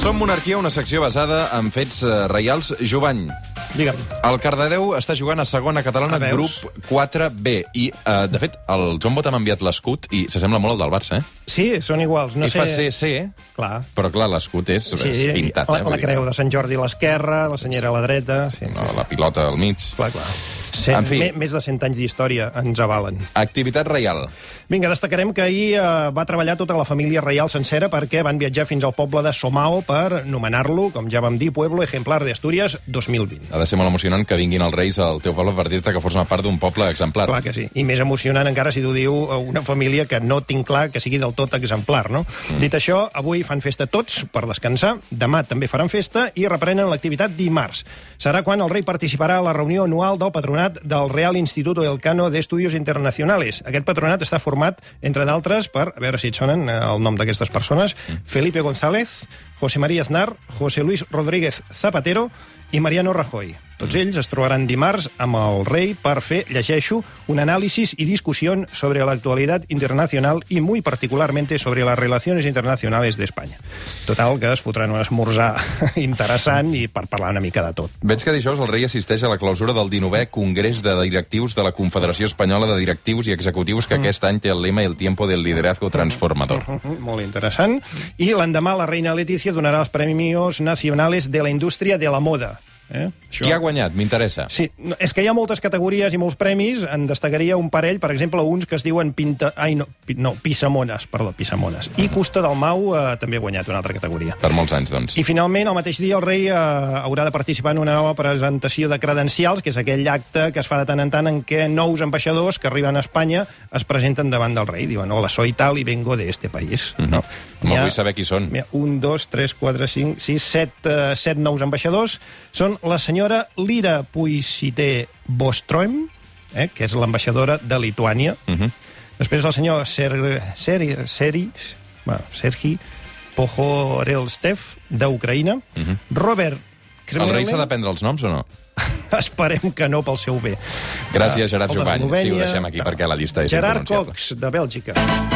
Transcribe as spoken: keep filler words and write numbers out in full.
Som Monarquia, una secció basada en fets eh, reials. Jovany, Digue'm. el Cardedeu està jugant a segona catalana, Ah, veus? grup quatre B. I, eh, de fet, el Joan Bota m'ha enviat l'escut i s'assembla molt al del Barça, eh? Sí, són iguals. No I sé... fa C C, Clar. però clar, l'escut és, Sí, és pintat. la, eh? la Vull dir creu que- de Sant Jordi a l'esquerra, la senyera a la dreta... Sí, No, la pilota al mig. clar, clar. Cent, En fi. me, més de cent anys d'història ens avalen. Activitat reial. Vinga, destacarem que ahir eh, va treballar tota la família reial sencera perquè van viatjar fins al poble de Somao per nomenar-lo, com ja vam dir, Pueblo Ejemplar de Astúries dos mil vint. Ha de ser molt emocionant que vinguin els reis al teu poble per dir-te que forma part d'un poble exemplar. Clar que sí. I més emocionant encara si t'ho diu una família que no tinc clar que sigui del tot exemplar, no? Mm. Dit això, avui fan festa tots per descansar, demà també faran festa i reprenen l'activitat dimarts. Serà quan el rei participarà a la reunió anual del patronat del Real Instituto Elcano de Estudios Internacionales. Aquest patronat està format, entre d'altres, per, a veure si et sonen eh, el nom d'aquestes persones, mm. Felipe González, José María Aznar, José Luis Rodríguez Zapatero i Mariano Rajoy. Tots ells es trobaran dimarts amb el rei per fer, llegeixo, un análisis y discusión sobre la actualidad internacional y muy particularmente sobre las relaciones internacionales de España. Total, que es fotran un esmorzar interessant i per parlar una mica de tot. Veig que dijous el rei assisteix a la clausura del dinovè Congrés de Directius de la Confederació Espanyola de Directius i Executius, que mm. aquest any té el lema El tiempo del liderazgo transformador. Mm -hmm, molt interessant. I l'endemà la reina Letícia donarà els Premios Nacionales de la Indústria de la Moda. Eh? Això... Qui ha guanyat? M'interessa. Sí, no, és que hi ha moltes categories i molts premis. En destacaria un parell, per exemple, uns que es diuen Pinta... Ai, no, pi... no Pissamones, perdó, Pissamones. I Custa del Mau eh, també ha guanyat una altra categoria. Per molts anys, doncs. I finalment, el mateix dia, el rei eh, haurà de participar en una nova presentació de credencials, que és aquell acte que es fa de tant en tant en què nous ambaixadors que arriben a Espanya es presenten davant del rei. Diuen, hola, soy tal y vengo de este país. Mm -hmm. No? Molt ha, vull saber qui són. Mira, un, dos, tres, quatre, cinc, sis, set, uh, set nous ambaixadors. Són la senyora Lira Puisité Bostroem, eh, que és l'ambaixadora de Lituània. Mm -hmm. Després el senyor Ser, Ser, Seri, bueno, Sergi Pohorelstev, d'Ucraïna. Mm -hmm. Robert El rei s'ha de prendre els noms o no? Esperem que no, pel seu bé. Gràcies, Gerard Uh, Jovany. Sí, ho Eslovènia, deixem aquí perquè la llista és Gerard impronunciable. Cox, de Bèlgica.